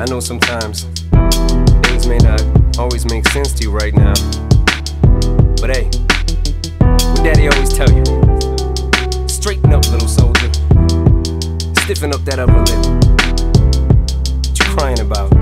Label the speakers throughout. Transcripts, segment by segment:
Speaker 1: know sometimes things may not always make sense to you right now, but hey, what Daddy always tell you: straighten up, little soldier. Stiffen up that upper lip. What you crying about?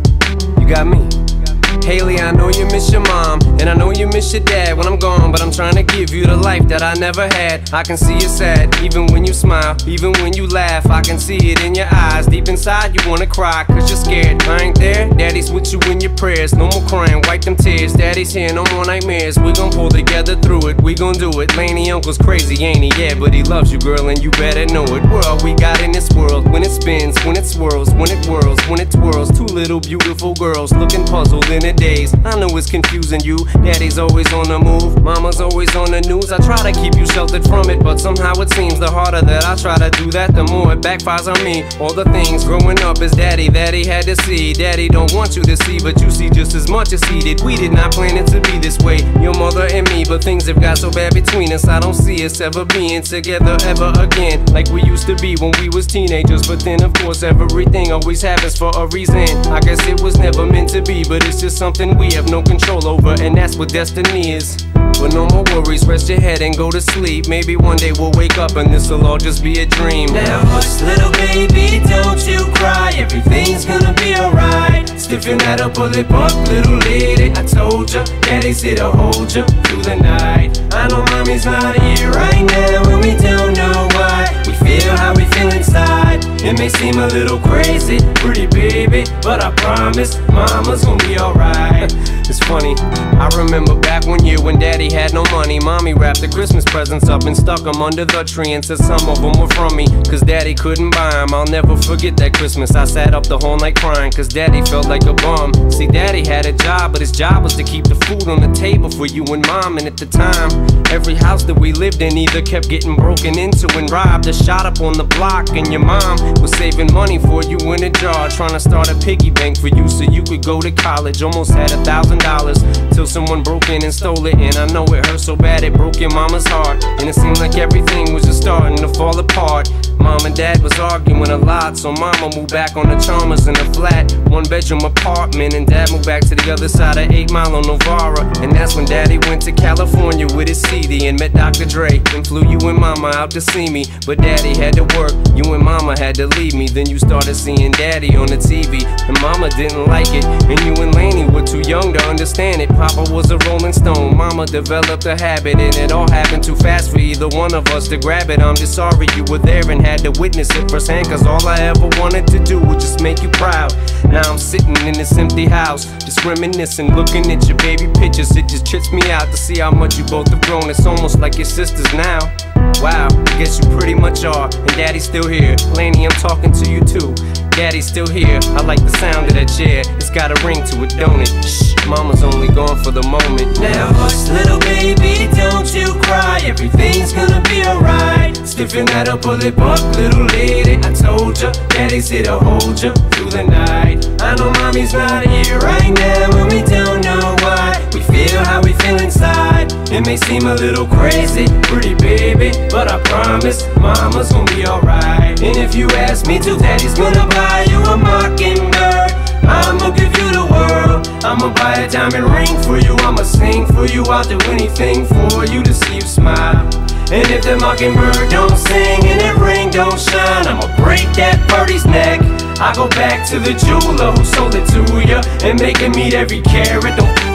Speaker 1: You got me. Haley, I know you miss your mom, and I know you miss your dad when I'm gone, but I'm trying to give you the life that I never had. I can see you sad, even when you smile, even when you laugh. I can see it in your eyes, deep inside you wanna cry, cause you're scared. I ain't there, Daddy's with you in your prayers. No more crying, wipe them tears. Daddy's here, no more nightmares. We gon' pull together through it, we gon' do it. Laney uncle's crazy, ain't he? Yeah, but he loves you, girl, and you better know it. We're all we got in this world, when it spins, when it swirls, when it whirls, when it twirls. Two little beautiful girls looking puzzled in a daze. I know it's confusing you. Daddy's always on the move, mama's always on the news. I try to keep you sheltered from it, but somehow it seems the harder that I try to do that, the more it backfires on me. All the things growing up as daddy that he had to see, Daddy don't want you to see, but you see just as much as he did. We did not plan it to be this way, your mother and me, but things have got so bad between us. I don't see us ever being together ever again, like we used to be when we was teenagers. But then of course everything always happens for a reason. I guess it was never meant to be, but it's just something we have no control over, and that's what destiny is. But no more worries, rest your head and go to sleep. Maybe one day we'll wake up and this'll all just be a dream.
Speaker 2: Now hush, little baby, don't you cry. Everything's gonna be alright. Stiffen that upper lip up, little lady. I told ya, Daddy's here to hold ya through the night. I know mommy's not here right now, and we don't know why. We feel how we feel inside. It may seem a little crazy, pretty baby, but I promise mama's gonna be alright.
Speaker 1: It's funny, I remember back one year when Daddy had no money. Mommy wrapped the Christmas presents up and stuck them under the tree and said some of them were from me, cause Daddy couldn't buy them. I'll never forget that Christmas. I sat up the whole night crying, cause Daddy felt like a bum. See, Daddy had a job, but his job was to keep the food on the table for you and Mom. And at the time, every house that we lived in either kept getting broken into and robbed or shot up on the block. And your mom was saving money for you in a jar, trying to start a piggy bank for you so you could go to college. Almost had $1,000 till someone broke in and stole it. And I know it hurt so bad it broke your mama's heart, and it seemed like everything was just starting to fall apart. Mom and Dad was arguing a lot, so Mama moved back on the Chalmers in a flat, one-bedroom apartment, and Dad moved back to the other side of 8 Mile on Novara. And that's when Daddy went to California with his CD and met Dr. Dre, and flew you and Mama out to see me. But Daddy had to work, you and Mama had to leave me. Then you started seeing Daddy on the TV, and Mama didn't like it, and you and Laney were too young to understand it. Papa was a Rolling Stone, Mama developed a habit, and it all happened too fast for either one of us to grab it. I'm just sorry you were there and had to witness it firsthand, cause all I ever wanted to do was just make you proud. Now I'm sitting in this empty house, just reminiscing, looking at your baby pictures. It just trips me out to see how much you both have grown. It's almost like your sisters now. Wow, I guess you pretty much are, and Daddy's still here. Laney, I'm talking to you too. Daddy's still here, I like the sound of that chair. It's got a ring to it, don't it? Shh, Mama's only gone for the moment.
Speaker 2: Now hush, little baby, don't you cry. Everything's gonna be alright. Stiffen that upper lip up, little lady. I told ya, Daddy's here to hold ya through the night. I know mommy's not here right now, and we don't know why. We feel how we feel inside. It may seem a little crazy, pretty baby, but I promise mama's gonna be alright. And if you ask me to, Daddy's gonna buy you a mockingbird. I'ma give you the world. I'ma buy a diamond ring for you. I'ma sing for you. I'll do anything for you to see you smile. And if the mockingbird don't sing and that ring don't shine, I'ma break that birdie's neck. I go back to the jeweler who sold it to ya and make him eat every carat. Don't